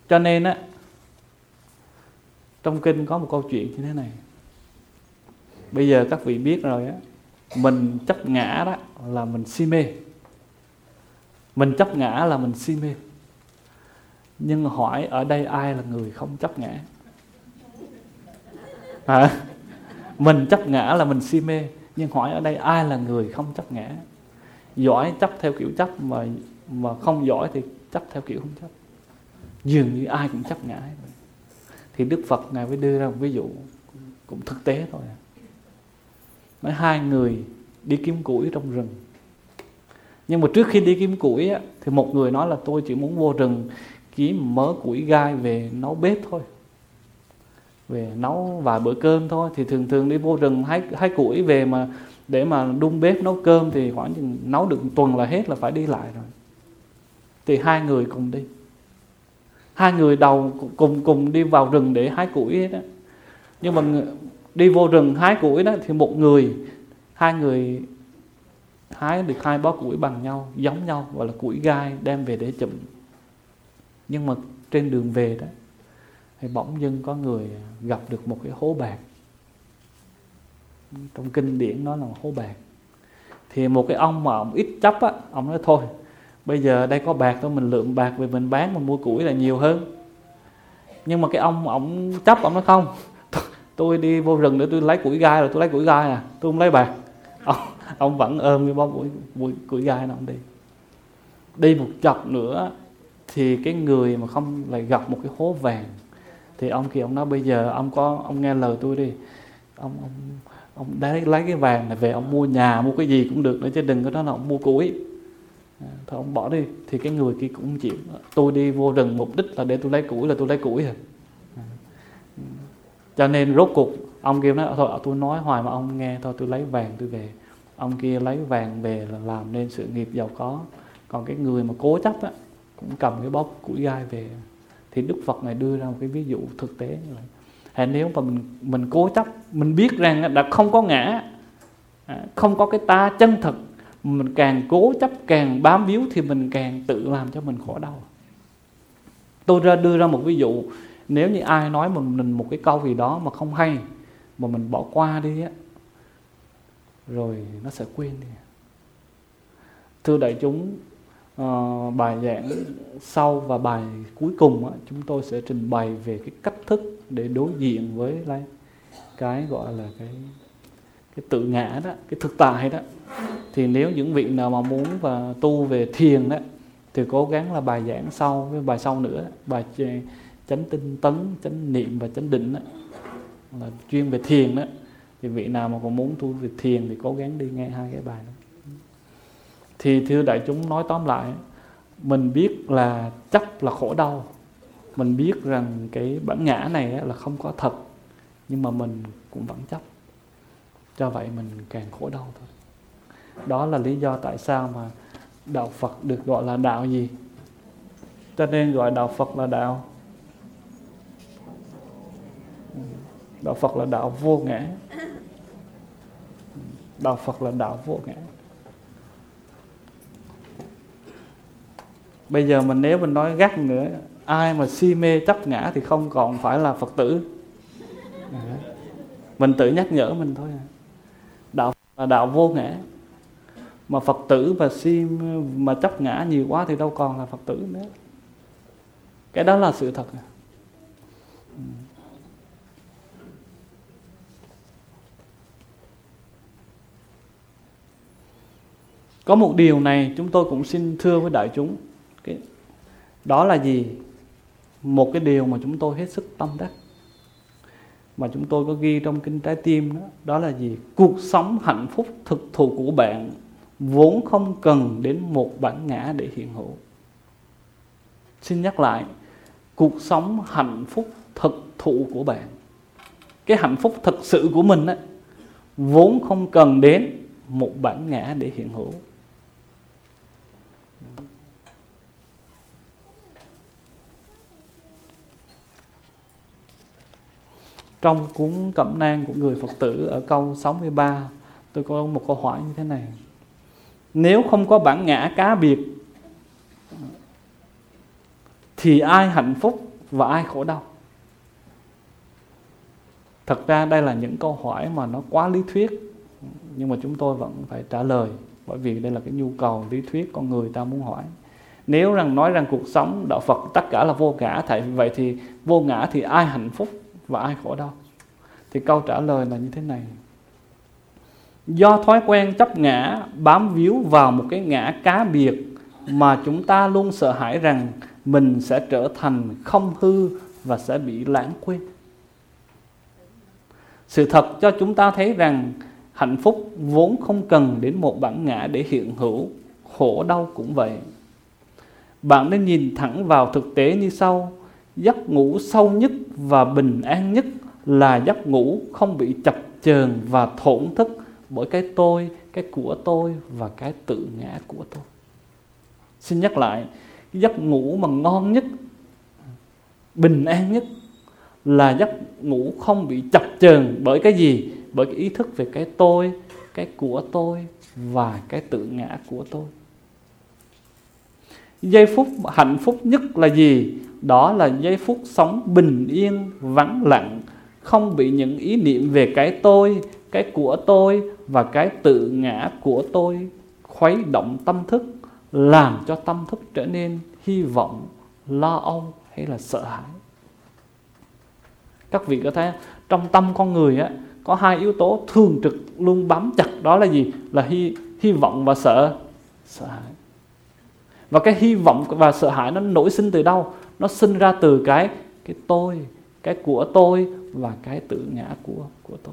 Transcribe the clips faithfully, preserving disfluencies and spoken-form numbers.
Cho nên á, trong kinh có một câu chuyện như thế này. Bây giờ các vị biết rồi á, mình chấp ngã đó là mình si mê. Mình chấp ngã là mình si mê. Nhưng hỏi ở đây ai là người không chấp ngã? Hả? Mình chấp ngã là mình si mê. Nhưng hỏi ở đây ai là người không chấp ngã? Giỏi chấp theo kiểu chấp, mà mà không giỏi thì chấp theo kiểu không chấp. Dường như ai cũng chấp ngã. Thì Đức Phật Ngài mới đưa ra một ví dụ cũng thực tế thôi. Nói hai người đi kiếm củi trong rừng. Nhưng mà trước khi đi kiếm củi á, thì một người nói là tôi chỉ muốn vô rừng kiếm mớ củi gai về nấu bếp thôi, về nấu vài bữa cơm thôi. Thì thường thường đi vô rừng hái, hái củi về mà để mà đun bếp nấu cơm thì khoảng chừng nấu được một tuần là hết, là phải đi lại rồi. Thì hai người cùng đi. Hai người đầu cùng cùng đi vào rừng để hái củi hết đó. Nhưng mà đi vô rừng hái củi đó thì một người, hai người hái được hai bó củi bằng nhau, giống nhau, gọi là củi gai, đem về để chụm. Nhưng mà trên đường về đó thì bỗng dưng có người gặp được một cái hố bạc. Trong kinh điển nói là hố bạc. Thì một cái ông mà ông ít chấp á, ông nói thôi, bây giờ đây có bạc thôi, mình lượm bạc về mình bán, mình mua củi là nhiều hơn. Nhưng mà cái ông ông chấp, ông nói không, tôi đi vô rừng để tôi lấy củi gai là tôi lấy củi gai à, tôi không lấy bạc. Ông, ông vẫn ôm cái bó củi, củi, củi gai nó ông đi. Đi một chập nữa thì cái người mà không lại gặp một cái hố vàng. Thì ông kia ông nói bây giờ ông có ông nghe lời tôi đi, ông ông ông lấy lấy cái vàng này về, ông mua nhà mua cái gì cũng được nữa, chứ đừng có nói là ông mua củi. Thôi ông bỏ đi. Thì cái người kia cũng chịu. Tôi đi vô rừng mục đích là để tôi lấy củi là tôi lấy củi rồi. Cho nên rốt cuộc ông kia nói thôi tôi nói hoài mà ông nghe, thôi tôi lấy vàng tôi về. Ông kia lấy vàng về là làm nên sự nghiệp giàu có. Còn cái người mà cố chấp á, cũng cầm cái bó củi gai về. Thì Đức Phật này đưa ra một cái ví dụ thực tế như vậy. Hay nếu mà mình mình cố chấp, mình biết rằng đã không có ngã, không có cái ta chân thật, mình càng cố chấp, càng bám víu thì mình càng tự làm cho mình khổ đau. Tôi ra đưa ra một ví dụ, nếu như ai nói mình một cái câu gì đó mà không hay, mà mình bỏ qua đi á, rồi nó sẽ quên đi. Thưa đại chúng, uh, bài giảng sau và bài cuối cùng á, chúng tôi sẽ trình bày về cái cách thức để đối diện với lại cái gọi là cái cái tự ngã đó, cái thực tại đó. Thì nếu những vị nào mà muốn và tu về thiền đó thì cố gắng là bài giảng sau với bài sau nữa, bài chánh tinh tấn, chánh niệm và chánh định đó, là chuyên về thiền đó. Thì vị nào mà còn muốn tu về thiền thì cố gắng đi nghe hai cái bài đó. Thì thưa đại chúng, nói tóm lại, mình biết là chấp là khổ đau, mình biết rằng cái bản ngã này là không có thật, nhưng mà mình cũng vẫn chấp. Do vậy mình càng khổ đau thôi. Đó là lý do tại sao mà đạo Phật được gọi là đạo gì? Cho nên gọi đạo Phật là đạo Đạo Phật là đạo vô ngã. Đạo Phật là đạo vô ngã. Bây giờ mình nếu mình nói gắt nữa, ai mà si mê chấp ngã thì không còn phải là Phật tử. Mình tự nhắc nhở mình thôi. Đạo là đạo vô ngã. Mà Phật tử mà si mà chấp ngã nhiều quá thì đâu còn là Phật tử nữa. Cái đó là sự thật. Có một điều này chúng tôi cũng xin thưa với đại chúng. Cái đó là gì? Một cái điều mà chúng tôi hết sức tâm đắc, mà chúng tôi có ghi trong kinh Trái Tim đó, đó là gì? Cuộc sống hạnh phúc thực thụ của bạn vốn không cần đến một bản ngã để hiện hữu. Xin nhắc lại, cuộc sống hạnh phúc thực thụ của bạn, cái hạnh phúc thực sự của mình á, vốn không cần đến một bản ngã để hiện hữu. Trong cuốn Cẩm nang của người Phật tử ở câu sáu mươi ba, tôi có một câu hỏi như thế này. Nếu không có bản ngã cá biệt thì ai hạnh phúc và ai khổ đau? Thật ra đây là những câu hỏi mà nó quá lý thuyết, nhưng mà chúng tôi vẫn phải trả lời, bởi vì đây là cái nhu cầu lý thuyết con người ta muốn hỏi. Nếu rằng nói rằng cuộc sống đạo Phật tất cả là vô ngã, tại vì vậy thì vô ngã thì ai hạnh phúc và ai khổ đau? Thì câu trả lời là như thế này. Do thói quen chấp ngã, bám víu vào một cái ngã cá biệt mà chúng ta luôn sợ hãi rằng mình sẽ trở thành không hư và sẽ bị lãng quên. Sự thật cho chúng ta thấy rằng hạnh phúc vốn không cần đến một bản ngã để hiện hữu, khổ đau cũng vậy. Bạn nên nhìn thẳng vào thực tế như sau. Giấc ngủ sâu nhất và bình an nhất là giấc ngủ không bị chập chờn và thổn thức bởi cái tôi, cái của tôi và cái tự ngã của tôi. Xin nhắc lại, giấc ngủ mà ngon nhất, bình an nhất là giấc ngủ không bị chập chờn bởi cái gì? Bởi cái ý thức về cái tôi, cái của tôi và cái tự ngã của tôi. Giây phút hạnh phúc nhất là gì? Đó là giây phút sống bình yên, vắng lặng, không bị những ý niệm về cái tôi, cái của tôi và cái tự ngã của tôi khuấy động tâm thức, làm cho tâm thức trở nên hy vọng, lo âu hay là sợ hãi. Các vị có thấy trong tâm con người á, có hai yếu tố thường trực luôn bám chặt, đó là gì? Là hy, hy vọng và sợ sợ hãi. Và cái hy vọng và sợ hãi nó nổi sinh từ đâu? Nó sinh ra từ cái cái tôi, cái của tôi và cái tự ngã của của tôi.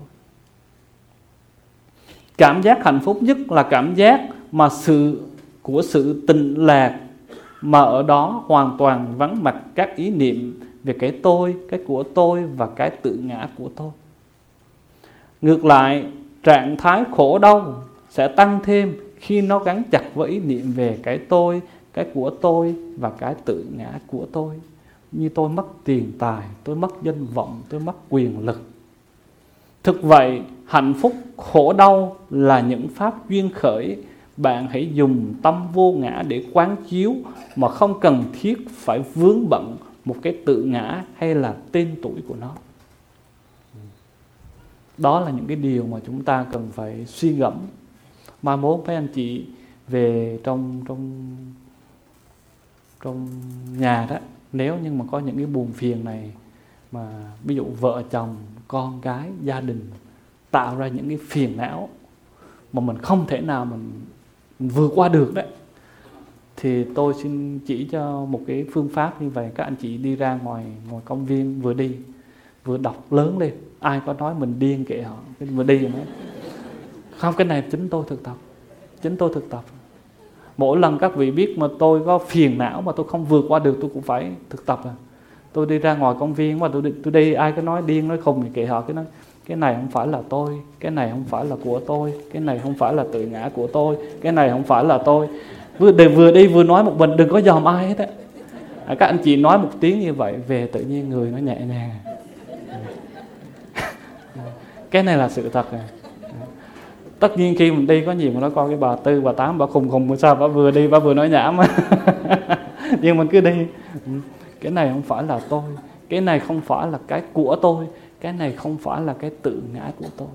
Cảm giác hạnh phúc nhất là cảm giác mà sự của sự tịnh lạc, mà ở đó hoàn toàn vắng mặt các ý niệm về cái tôi, cái của tôi và cái tự ngã của tôi. Ngược lại, trạng thái khổ đau sẽ tăng thêm khi nó gắn chặt với ý niệm về cái tôi, cái của tôi và cái tự ngã của tôi. Như tôi mất tiền tài, tôi mất danh vọng, tôi mất quyền lực. Thực vậy, hạnh phúc, khổ đau là những pháp duyên khởi. Bạn hãy dùng tâm vô ngã để quán chiếu mà không cần thiết phải vướng bận một cái tự ngã hay là tên tuổi của nó. Đó là những cái điều mà chúng ta cần phải suy gẫm. Mai mốt mấy anh chị về trong trong trong nhà đó, nếu như mà có những cái buồn phiền này, mà ví dụ vợ chồng, con cái, gia đình tạo ra những cái phiền não mà mình không thể nào mình, mình vượt qua được đấy, thì tôi xin chỉ cho một cái phương pháp như vậy. Các anh chị đi ra ngoài ngoài công viên, vừa đi vừa đọc lớn lên. Ai có nói mình điên kệ họ, vừa đi rồi nói không, cái này chính tôi thực tập, chính tôi thực tập. Mỗi lần các vị biết mà tôi có phiền não mà tôi không vượt qua được, tôi cũng phải thực tập. À, tôi đi ra ngoài công viên mà tôi đi, tôi đi ai có nói điên nói khùng thì kệ họ, cái nói cái này không phải là tôi, cái này không phải là của tôi, cái này không phải là tự ngã của tôi, cái này không phải là tôi. Vừa đi vừa, đi, vừa nói một mình, đừng có dòm ai hết á. À, các anh chị nói một tiếng như vậy về tự nhiên người nó nhẹ nhàng. Cái này là sự thật. À. Tất nhiên khi mình đi có nhiều mà nói coi cái bà Tư, bà Tám, bà khùng khùng sao bà vừa đi bà vừa nói nhảm. Nhưng mình cứ đi. Cái này không phải là tôi, cái này không phải là cái của tôi, cái này không phải là cái tự ngã của tôi.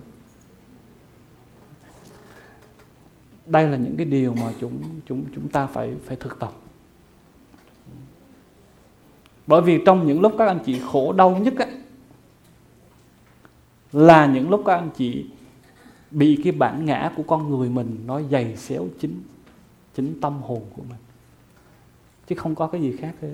Đây là những cái điều mà chúng chúng chúng ta phải phải thực tập. Bởi vì trong những lúc các anh chị khổ đau nhất ấy, là những lúc các anh chị bị cái bản ngã của con người mình nó giày xéo chính chính tâm hồn của mình, chứ không có cái gì khác hết.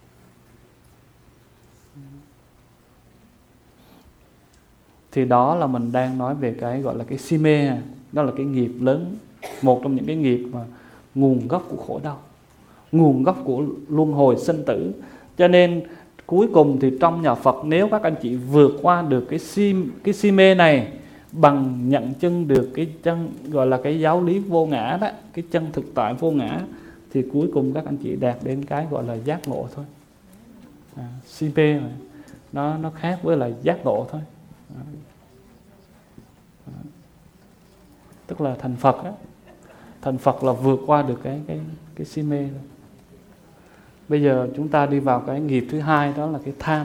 Thì đó là mình đang nói về cái gọi là cái si mê. Đó là cái nghiệp lớn, một trong những cái nghiệp mà nguồn gốc của khổ đau, nguồn gốc của luân hồi sinh tử. Cho nên cuối cùng thì trong nhà Phật, nếu các anh chị vượt qua được cái si, cái si mê này bằng nhận chân được cái chân gọi là cái giáo lý vô ngã đó, cái chân thực tại vô ngã, thì cuối cùng các anh chị đạt đến cái gọi là giác ngộ thôi. À, si mê này, nó nó khác với là giác ngộ thôi. À, à, tức là thành Phật á, thành Phật là vượt qua được cái cái cái si mê thôi. Bây giờ chúng ta đi vào cái nghiệp thứ hai, đó là cái tham.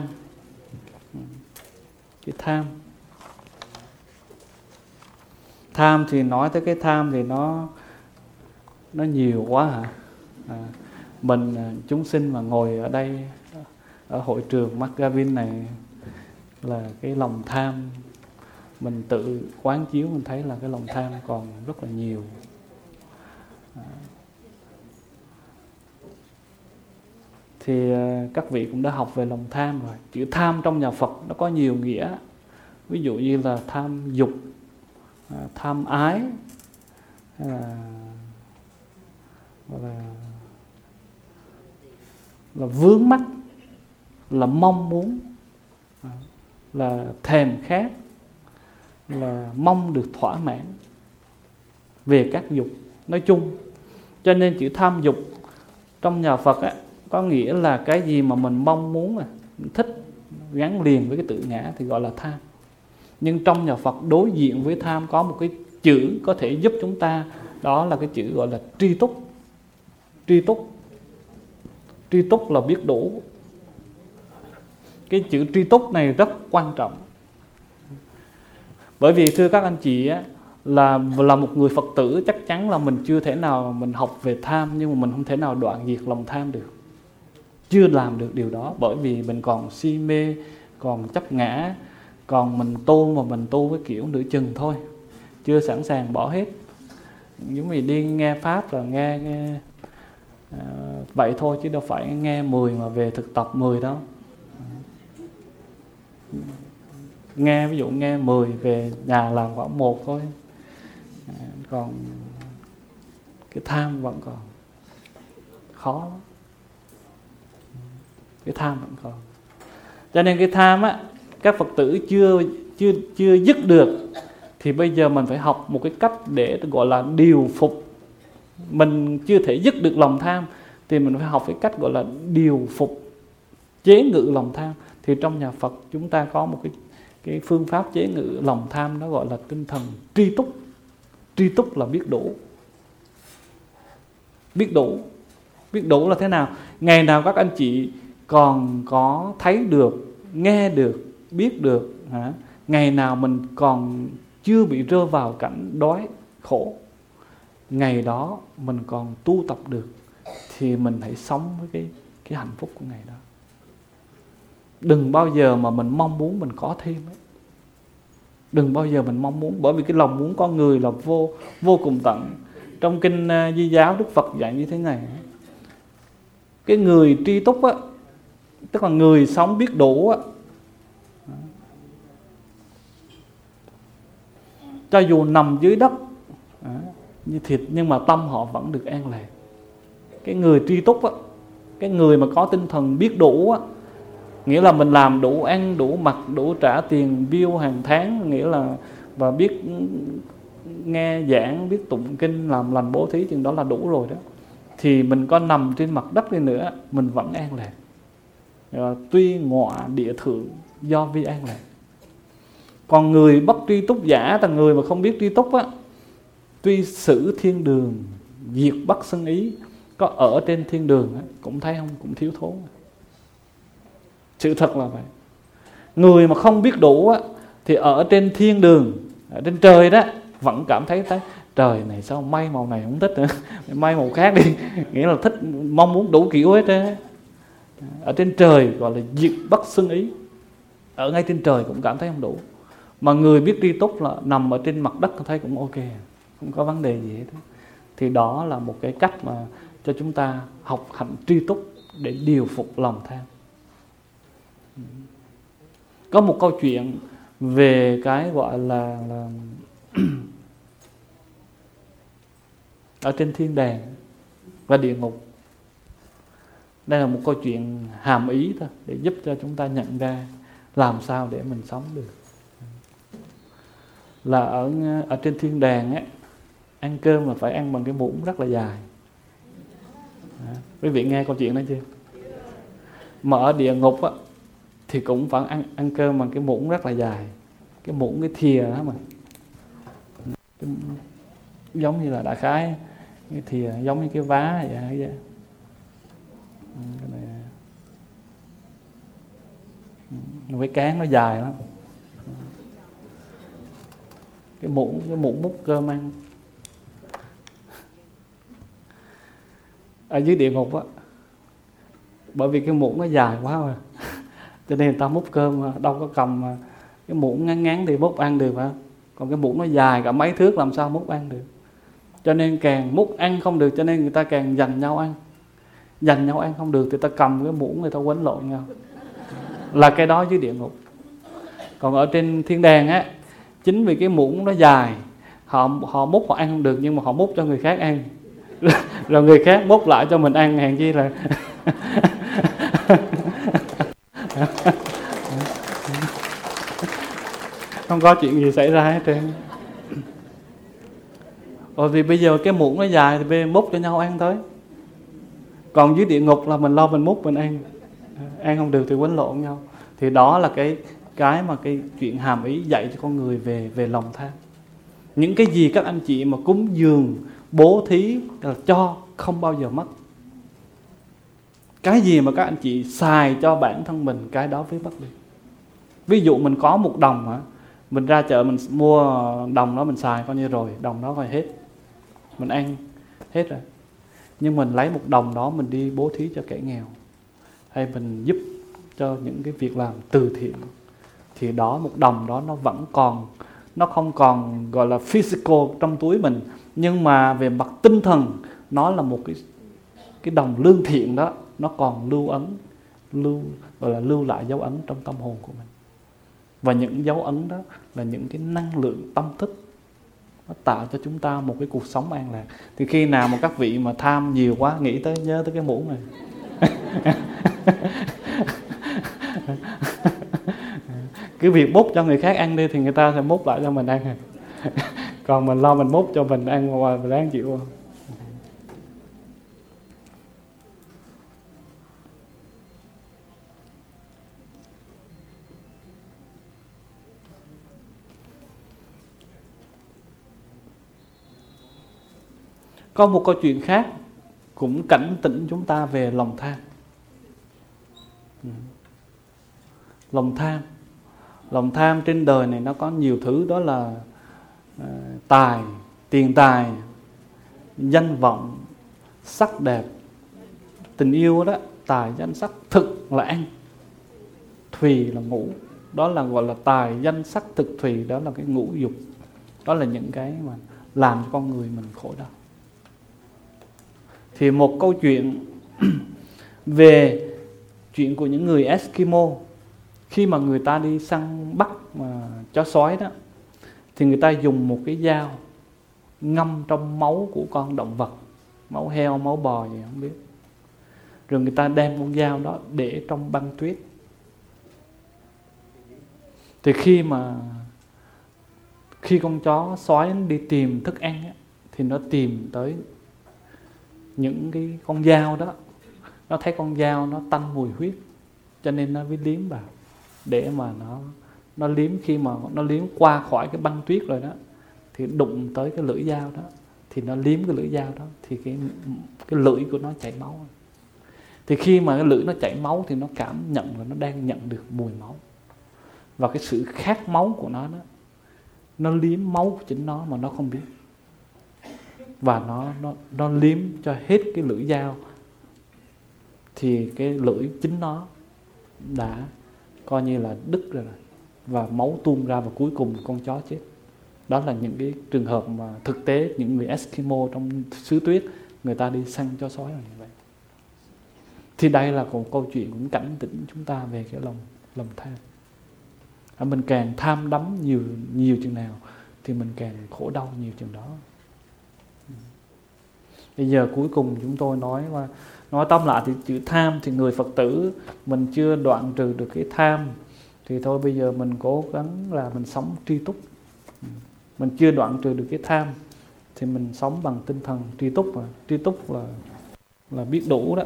Cái tham. Tham thì nói tới cái tham thì nó nó nhiều quá hả? À, mình chúng sinh mà ngồi ở đây ở hội trường Magavin này là cái lòng tham, mình tự quán chiếu mình thấy là cái lòng tham còn rất là nhiều. À, thì các vị cũng đã học về lòng tham rồi. Chữ tham trong nhà Phật nó có nhiều nghĩa. Ví dụ như là tham dục, tham ái, là, là, là vướng mắc, là mong muốn, là thèm khát, là mong được thỏa mãn về các dục nói chung. Cho nên chữ tham dục trong nhà Phật á, có nghĩa là cái gì mà mình mong muốn, mình thích, gắn liền với cái tự ngã thì gọi là tham. Nhưng trong nhà Phật đối diện với tham có một cái chữ có thể giúp chúng ta, đó là cái chữ gọi là tri túc. Tri túc Tri túc là biết đủ. Cái chữ tri túc này rất quan trọng. Bởi vì thưa các anh chị á, là là một người Phật tử, chắc chắn là mình chưa thể nào mình học về tham, nhưng mà mình không thể nào đoạn diệt lòng tham được. Chưa làm được điều đó, bởi vì mình còn si mê, còn chấp ngã, còn mình tu mà mình tu với kiểu nửa chừng thôi, chưa sẵn sàng bỏ hết. Giống như đi nghe Pháp là nghe, nghe à, vậy thôi, chứ đâu phải nghe mười mà về thực tập mười đâu. Nghe ví dụ nghe mười về nhà làm khoảng một thôi. À, còn cái tham vẫn còn khó lắm. Cái tham vẫn còn. Cho nên cái tham á, các Phật tử chưa chưa chưa dứt được, thì bây giờ mình phải học một cái cách để gọi là điều phục. Mình chưa thể dứt được lòng tham thì mình phải học cái cách gọi là điều phục, chế ngự lòng tham. Thì trong nhà Phật chúng ta có một cái cái phương pháp chế ngự lòng tham, nó gọi là tinh thần tri túc. Tri túc là biết đủ. Biết đủ. Biết đủ là thế nào? Ngày nào các anh chị còn có thấy được, nghe được, biết được, hả? Ngày nào mình còn chưa bị rơi vào cảnh đói, khổ, ngày đó mình còn tu tập được, thì mình hãy sống với cái, cái hạnh phúc của ngày đó. Đừng bao giờ mà mình mong muốn mình có thêm ấy. Đừng bao giờ mình mong muốn, bởi vì cái lòng muốn con người là vô vô cùng tận. Trong kinh uh, Di giáo, Đức Phật dạy như thế này: cái người tri túc á, tức là người sống biết đủ á, cho dù nằm dưới đất à, như thịt, nhưng mà tâm họ vẫn được an lạc. Cái người tri túc á, cái người mà có tinh thần biết đủ á, nghĩa là mình làm đủ ăn, đủ mặc, đủ trả tiền bill hàng tháng, nghĩa là và biết nghe giảng, biết tụng kinh, làm lành bố thí, chừng đó là đủ rồi đó. Thì mình có nằm trên mặt đất đi nữa, mình vẫn an lạc. À, tuy ngọa địa thượng do vi an lạc. Còn người bất tri túc giả là người mà không biết tri túc á, tuy xử thiên đường diệt bất xưng ý, có ở trên thiên đường á, cũng thấy không, cũng thiếu thốn. Sự thật là vậy. Người mà không biết đủ á, thì ở trên thiên đường, ở trên trời đó, vẫn cảm thấy thấy trời này sao may màu này không thích nữa, may màu khác đi. Nghĩa là thích, mong muốn đủ kiểu hết á. Ở trên trời gọi là diệt bất xưng ý, ở ngay trên trời cũng cảm thấy không đủ. Mà người biết tri túc là nằm ở trên mặt đất thấy cũng ok, không có vấn đề gì hết. Thì đó là một cái cách mà cho chúng ta học hạnh tri túc để điều phục lòng tham. Có một câu chuyện về cái gọi là, là ở trên thiên đàng và địa ngục. Đây là một câu chuyện hàm ý thôi, để giúp cho chúng ta nhận ra làm sao để mình sống được. Là ở, ở trên thiên đàng ấy, ăn cơm là phải ăn bằng cái muỗng rất là dài. À, quý vị nghe câu chuyện đó chưa? Mà ở địa ngục á, thì cũng phải ăn, ăn cơm bằng cái muỗng rất là dài. Cái muỗng, cái thìa đó mà, cái, giống như là đại khái cái thìa giống như cái vá vậy. Cái này cái cán nó dài lắm. Cái muỗng cái muỗng múc cơm ăn ở dưới địa ngục á, bởi vì cái muỗng nó dài quá rồi cho nên người ta múc cơm đâu có cầm cái muỗng ngắn ngắn thì múc ăn được hả, còn cái muỗng nó dài cả mấy thước làm sao múc ăn được. Cho nên càng múc ăn không được, cho nên người ta càng giành nhau ăn. Giành nhau ăn không được thì ta cầm cái muỗng người ta quấn lộn nhau, là cái đó dưới địa ngục. Còn ở trên thiên đàng á, chính vì cái muỗng nó dài, họ họ múc họ ăn không được, nhưng mà họ múc cho người khác ăn rồi người khác múc lại cho mình ăn, hèn chi là không có chuyện gì xảy ra hết trơn. Rồi thì bây giờ cái muỗng nó dài thì bây giờ múc cho nhau ăn thôi. Còn dưới địa ngục là mình lo mình múc mình ăn, ăn không được thì quấn lộn nhau. Thì đó là cái cái mà cái chuyện hàm ý dạy cho con người về về lòng tham. Những cái gì các anh chị mà cúng dường, bố thí là cho không bao giờ mất. Cái gì mà các anh chị xài cho bản thân mình, cái đó mới mất đi. Ví dụ mình có một đồng hả, mình ra chợ mình mua đồng đó mình xài coi như rồi, đồng đó rồi hết, mình ăn hết rồi. Nhưng mình lấy một đồng đó mình đi bố thí cho kẻ nghèo, hay mình giúp cho những cái việc làm từ thiện, thì đó một đồng đó nó vẫn còn, nó không còn gọi là physical trong túi mình, nhưng mà về mặt tinh thần nó là một cái cái đồng lương thiện đó, nó còn lưu ấn, lưu gọi là lưu lại dấu ấn trong tâm hồn của mình. Và những dấu ấn đó là những cái năng lượng tâm thức, nó tạo cho chúng ta một cái cuộc sống an lạc. Thì khi nào mà các vị mà tham nhiều quá, nghĩ tới nhớ tới cái muỗng này cứ việc múc cho người khác ăn đi thì người ta sẽ múc lại cho mình ăn còn mình lo mình múc cho mình ăn mà mình đáng chịu không? Có một câu chuyện khác cũng cảnh tỉnh chúng ta về lòng tham. Lòng tham Lòng tham trên đời này nó có nhiều thứ, đó là uh, tài, tiền tài, danh vọng, sắc đẹp, tình yêu đó, tài, danh, sắc, thực là ăn, thùy là ngủ. Đó là gọi là tài, danh, sắc, thực, thùy, đó là cái ngũ dục. Đó là những cái mà làm cho con người mình khổ đau. Thì một câu chuyện về chuyện của những người Eskimo, khi mà người ta đi săn bắt mà chó sói đó, thì người ta dùng một cái dao ngâm trong máu của con động vật, máu heo, máu bò gì không biết. Rồi người ta đem con dao đó để trong băng tuyết. Thì khi mà khi con chó sói đi tìm thức ăn á, thì nó tìm tới những cái con dao đó, nó thấy con dao nó tanh mùi huyết, cho nên nó mới liếm vào để mà nó nó liếm. Khi mà nó liếm qua khỏi cái băng tuyết rồi đó, thì đụng tới cái lưỡi dao đó, thì nó liếm cái lưỡi dao đó, thì cái cái lưỡi của nó chảy máu. Thì khi mà cái lưỡi nó chảy máu thì nó cảm nhận là nó đang nhận được mùi máu, và cái sự khát máu của nó đó, nó liếm máu của chính nó mà nó không biết, và nó nó nó liếm cho hết cái lưỡi dao, thì cái lưỡi chính nó đã coi như là đứt rồi, và máu tuôn ra, và cuối cùng con chó chết. Đó là những cái trường hợp mà thực tế những người Eskimo trong xứ tuyết người ta đi săn chó sói là như vậy. Thì đây là một câu chuyện cũng cảnh tỉnh chúng ta về cái lòng lòng tham. À, mình càng tham đắm nhiều nhiều chừng nào thì mình càng khổ đau nhiều chừng đó. Bây giờ cuối cùng chúng tôi nói qua, nói tóm lại thì chữ tham thì người Phật tử mình chưa đoạn trừ được cái tham, thì thôi bây giờ mình cố gắng là mình sống tri túc. Mình chưa đoạn trừ được cái tham thì mình sống bằng tinh thần tri túc. Mà tri túc là là biết đủ đó.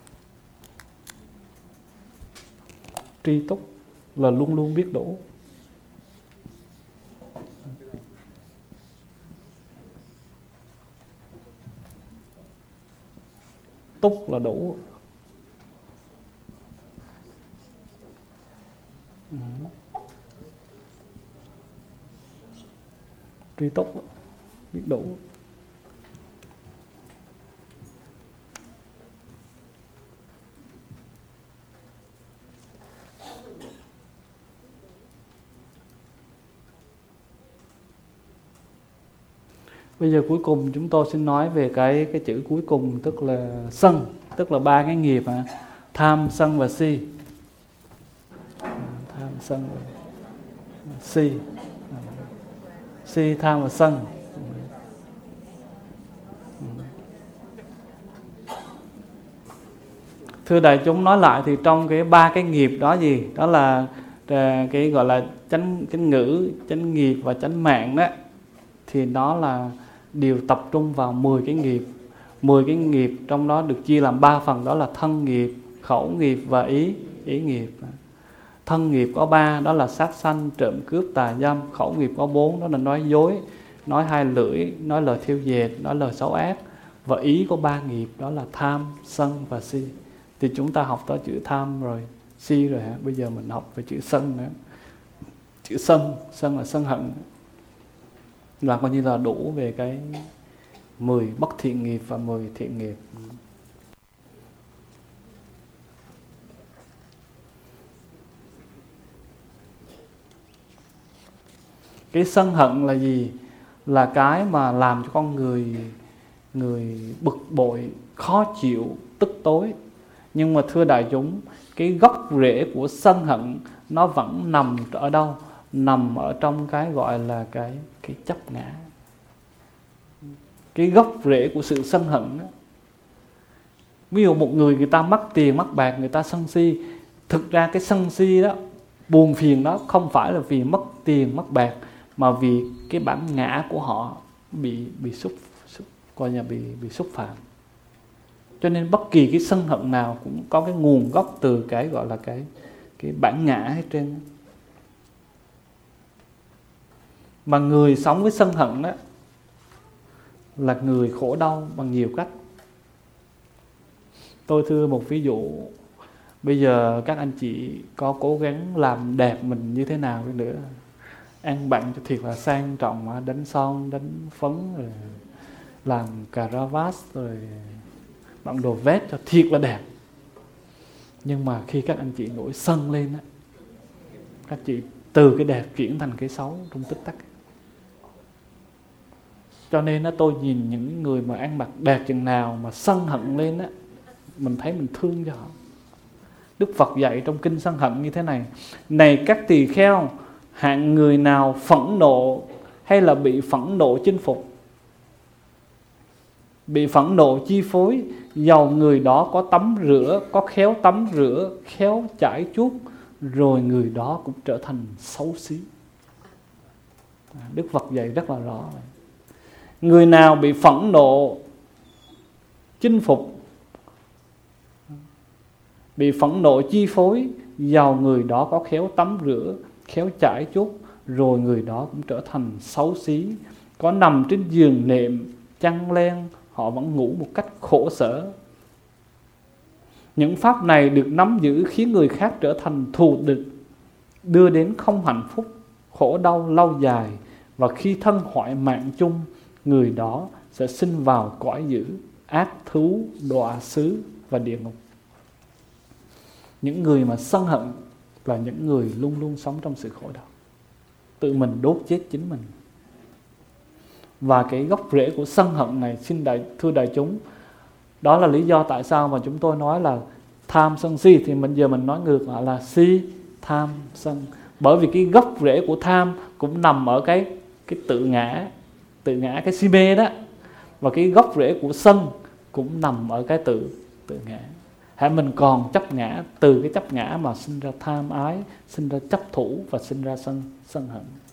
Tri túc là luôn luôn biết đủ. túc là đủ. Ừ. Tri túc biết đủ. Bây giờ cuối cùng chúng tôi xin nói về cái cái chữ cuối cùng, tức là sân, tức là ba cái nghiệp à, tham, sân và si. Tham, sân, si, si, tham và sân. Thưa đại chúng, nói lại thì trong cái ba cái nghiệp đó gì, đó là cái gọi là chánh chánh ngữ, chánh nghiệp và chánh mạng đó, thì nó là đều tập trung vào mười cái nghiệp. mười cái nghiệp trong đó được chia làm ba phần, đó là thân nghiệp, khẩu nghiệp và ý ý nghiệp. Thân nghiệp có ba, đó là sát sanh, trộm cướp, tà dâm. Khẩu nghiệp có bốn, đó là nói dối, nói hai lưỡi, nói lời thêu dệt, nói lời xấu ác. Và ý có ba nghiệp, đó là tham, sân và si. Thì chúng ta học tới chữ tham rồi, si rồi hả? Bây giờ mình học về chữ sân nữa. Chữ sân, sân là sân hận, là coi như là đủ về cái mười bất thiện nghiệp và mười thiện nghiệp. Cái sân hận là gì? Là cái mà làm cho con người người bực bội, khó chịu, tức tối. Nhưng mà thưa đại chúng, cái gốc rễ của sân hận nó vẫn nằm ở đâu? Nằm ở trong cái gọi là cái cái chấp ngã. Cái gốc rễ của sự sân hận đó. Ví dụ một người người ta mất tiền, mất bạc, người ta sân si. Thực ra cái sân si đó, buồn phiền đó không phải là vì mất tiền, mất bạc, mà vì cái bản ngã của họ bị bị xúc, xúc coi như bị bị xúc phạm. Cho nên bất kỳ cái sân hận nào cũng có cái nguồn gốc từ cái gọi là cái cái bản ngã hết trên. Mà người sống với sân hận đó là người khổ đau bằng nhiều cách. Tôi thưa một ví dụ, bây giờ các anh chị có cố gắng làm đẹp mình như thế nào đi nữa, ăn bận cho thiệt là sang trọng, đánh son, đánh phấn, rồi làm cà ra vát, rồi bận đồ vest cho thiệt là đẹp. Nhưng mà khi các anh chị nổi sân lên á, các chị từ cái đẹp chuyển thành cái xấu trong tích tắc. Cho nên á, tôi nhìn những người mà ăn mặc đẹp chừng nào mà sân hận lên á, mình thấy mình thương cho họ. Đức Phật dạy trong kinh sân hận như thế này: này các tỳ kheo, hạng người nào phẫn nộ hay là bị phẫn nộ chinh phục, bị phẫn nộ chi phối, dầu người đó có tắm rửa, có khéo tắm rửa, khéo chải chuốt, rồi người đó cũng trở thành xấu xí. Đức Phật dạy rất là rõ. Người nào bị phẫn nộ chinh phục, bị phẫn nộ chi phối, dầu người đó có khéo tắm rửa, khéo chải chuốt, rồi người đó cũng trở thành xấu xí. Có nằm trên giường nệm chăn len, họ vẫn ngủ một cách khổ sở. Những pháp này được nắm giữ khiến người khác trở thành thù địch, đưa đến không hạnh phúc, khổ đau lâu dài. Và khi thân hoại mạng chung, người đó sẽ sinh vào cõi dữ, ác thú, đọa xứ và địa ngục. Những người mà sân hận là những người luôn luôn sống trong sự khổ đau, tự mình đốt chết chính mình. Và cái gốc rễ của sân hận này, xin đại, thưa đại chúng, đó là lý do tại sao mà chúng tôi nói là tham sân si. Thì mình giờ mình nói ngược lại là si, tham, sân. Bởi vì cái gốc rễ của tham cũng nằm ở cái, cái tự ngã, tự ngã, cái si mê đó. Và cái gốc rễ của sân cũng nằm ở cái tự, tự ngã. Hãy mình còn chấp ngã, từ cái chấp ngã mà sinh ra tham ái, sinh ra chấp thủ và sinh ra sân, sân hận.